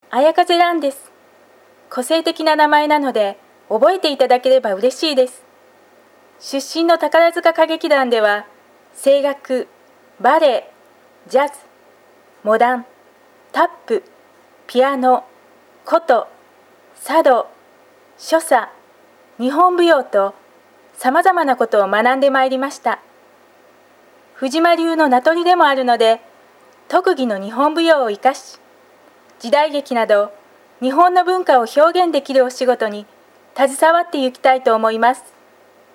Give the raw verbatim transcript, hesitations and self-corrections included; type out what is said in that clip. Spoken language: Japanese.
綾風蘭です。個性的な名前なので覚えていただければ嬉しいです。出身の宝塚歌劇団では声楽、バレエ、ジャズ、モダン、タップ、ピアノ、琴、茶道、所作、日本舞踊とさまざまなことを学んでまいりました。藤間流の名取でもあるので、特技の日本舞踊を生かし、時代劇など日本の文化を表現できるお仕事に携わっていきたいと思います。